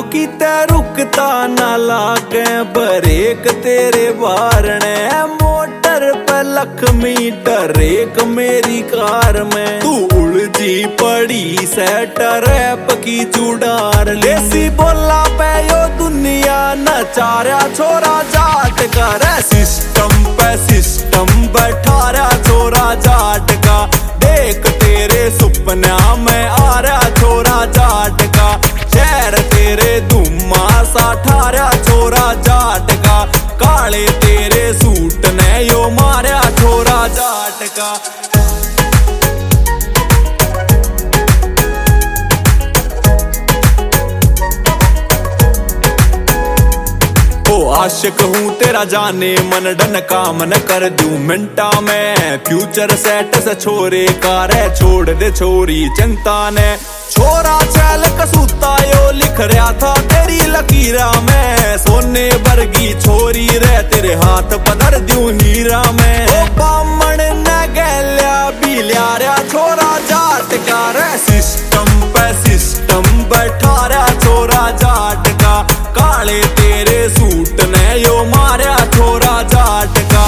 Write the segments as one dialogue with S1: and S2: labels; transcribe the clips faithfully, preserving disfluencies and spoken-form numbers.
S1: किते रुकता ना लागे ब्रेक तेरे बारने मोटर पे लख मीटर एक मेरी कार में तू उलझी पड़ी से ट्रैप की जुड़ार लेसी बोला पे यो दुनिया नचारा छोरा जाट का रे सिस्टम पे सिस्टम बैठा रहा छोरा जाट का देख तेरे सुपना में आ रहा छोरा जाट का शहर तेरे धुम्मा सा ठारा छोरा जाट का काले तेरे सूट ने यो मारा छोरा जाट का। आशिक हूँ तेरा जाने मन डन काम न कर दूं मिनटा में फ्यूचर सेट से छोरे कारे छोड़ दे छोरी चिंता ने छोरा चैल कसूता यो लिख रहा था तेरी लकीरा में सोने वर्गी छोरी रे तेरे हाथ पधर दूं हीरा में ओ बामण न गैल्या बिल्या रा छोरा जाट का रे सिस्टम पे सिस्टम बैठा रहा छोरा जाट का काले तेरे सूट ने यो मारा छोरा जाट का।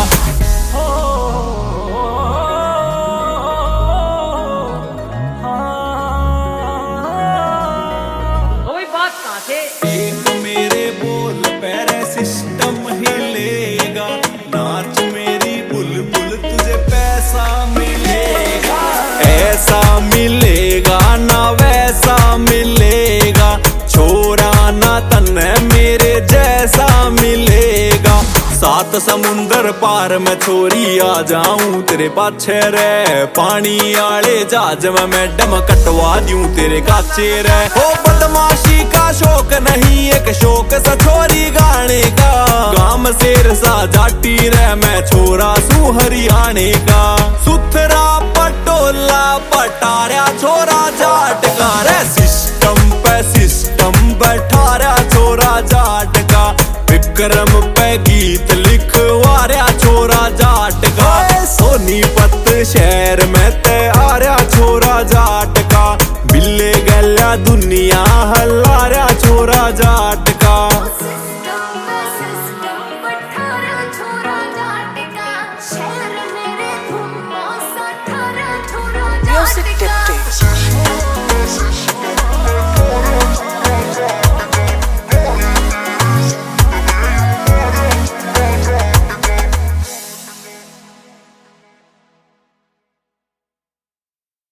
S2: कोई बात कहाँ से
S1: एक मेरे बोल पैरे सिस्टम हिलेगा नाच मेरी बुलबुल तुझे पैसा मिलेगा ऐसा मिलेगा ना वैसा मिलेगा छोरा ना तन्ने मेरे जैसा मिलेगा सात समुंदर पार में छोरी आ जाऊं तेरे पाछे रे पानी आले जहाज में मैडम कटवा दूं तेरे काचे रे ओ बदमाशी का शौक नहीं एक शौक सा छोरी गाने का गाम शेर सा जाटी रे मैं छोरा सू हरियाणे का सुथरा पटोला पटारा छोरा जाट का रे सिस्टम पे सिस्टम बैठा रहा छोरा जाट का विक्रम पे गीत लिखवा रहा छोरा जाट का सोनीपत शहर में ते आ रहा छोरा जाट का बिल्ले गल्या दुनिया हल्ला रहा छोरा जाट